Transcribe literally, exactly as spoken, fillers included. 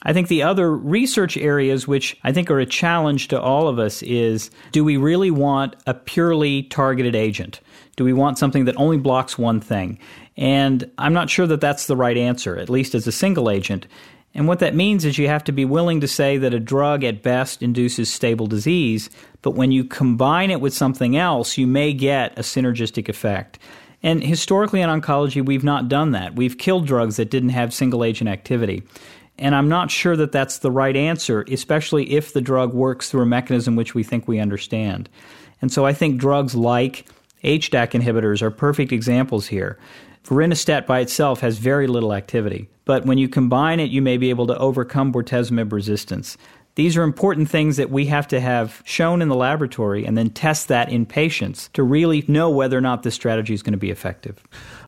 I think the other research areas which I think are a challenge to all of us is, do we really want a purely targeted agent? Do we want something that only blocks one thing? And I'm not sure that that's the right answer, at least as a single agent. And what that means is you have to be willing to say that a drug at best induces stable disease, but when you combine it with something else, you may get a synergistic effect. And historically in oncology, we've not done that. We've killed drugs that didn't have single-agent activity. And I'm not sure that that's the right answer, especially if the drug works through a mechanism which we think we understand. And so I think drugs like H D A C inhibitors are perfect examples here. Vorinostat by itself has very little activity, but when you combine it, you may be able to overcome bortezomib resistance. These are important things that we have to have shown in the laboratory and then test that in patients to really know whether or not this strategy is going to be effective.